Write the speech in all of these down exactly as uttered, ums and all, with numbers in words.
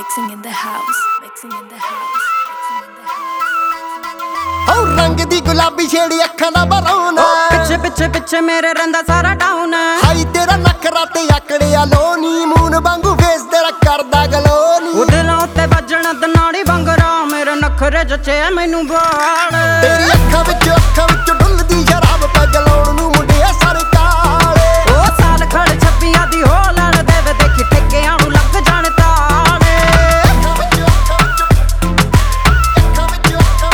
Mixing in the house, mixing in the house, mixing in the house. Oh, रंग दी गुलाबी छेड़ी अखां दा बरौना पिछे पिछे पिछे मेरे रंदा सारा डाउन हाई तेरा नखरा ते आकड़िया लोनी मून वांगू फेस तेरा करदा गलोनी उदलों ते बजण दनाड़ी बंगरा मेरे नखरे जचे मैनू बाल तेरी अखां विच अखां विच डुलदी शराब पे गलाउण नू मुंडिया सारे काले ओ साल खड़ छप्पियां दी हो लड़ देवे देखी ठेकियां नू लग जाण ताले अखां विच अखां विच अखां विच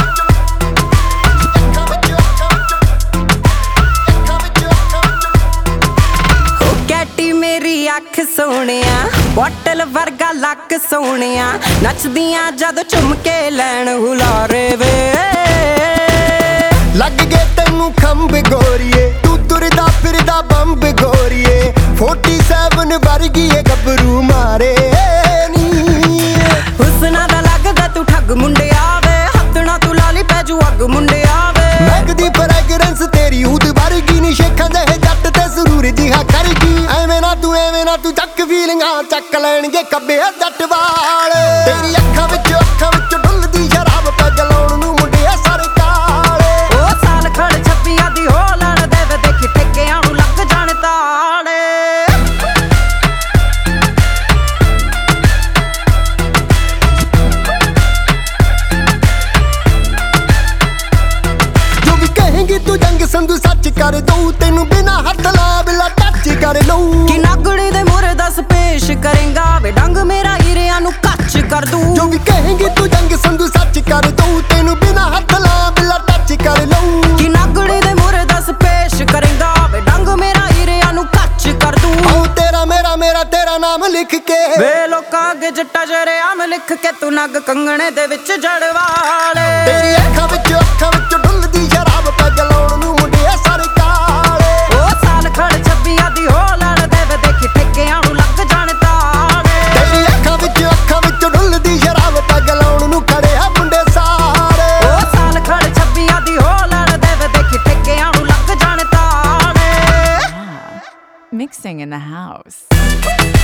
अखां विच अखां विच अखां विच अखां विच ओ कैटी मेरी अख सोहणिया बॉटल वर्गा लक सोहणिया नचदियां जद चुम के लैण हुलारे वे लग गए तेनू खंब गोरिए तू तुरदा फिरदा बंब गोरिए फोर्टी सेवन वर्गी ए गबरू मारे नी हुस्ना दा लगदा तू ठग मुंडे आवे हथना तू लाली पैजू अग मुंडे आवे महकदी फ्रेगरेंस तेरी ऊद वर्गी नी शेखां दे जट ते सुरूर जिहा करगी एवें ना तू एवें ना तू चक फीलिंगां चक लैणगे कब्बे जट वाल तेरी अखां विच अखां विच डुलदी शराब पे गलाउण नू मुंडिया सारे काले ओ साल खड़ छप्पियां दी हो लड़ देवे देखी ठेकियां नू लग जाण ताले जो भी कहेंगी तू जंग संधू सच कर दऊं तेनू बिना हथ ला बिला टच कर लऊं कि नागड़ी दे मोरे दस पेश करेंगा वे डंग मेरा हीरिया नू कच कर दूं जो भी कहेंगी तू जंग संधू सच कर दऊं तेनू बिना हथ ला बिला टच कर लऊं कि नागड़ी दे मोरे दस पेश करेंगा वे डंग मेरा हीरिया नू कच कर दूं आऊं तेरा मेरा मेरा तेरा नाम लिख के वे लोकां अगे जट्टा जरे आम लिख के तू नग कंगणे दे विच जड़वाले तेरी अखां विच अखां विच डुलदी शराब पे गलाउण नू मुंडिया सारे काले ओ साल खड़ छब्बियां दी हो लड़ देवे देखी ठेकियां नू लग जाण ताले तेरी अखां विच अखां विच डुलदी शराब पे गलाउण नू खड़े आ मुंडे सारे ओ साल खड़ छब्बियां दी हो लड़ देवे देखी ठेकियां नू लग जाण ताले Mixing in the house.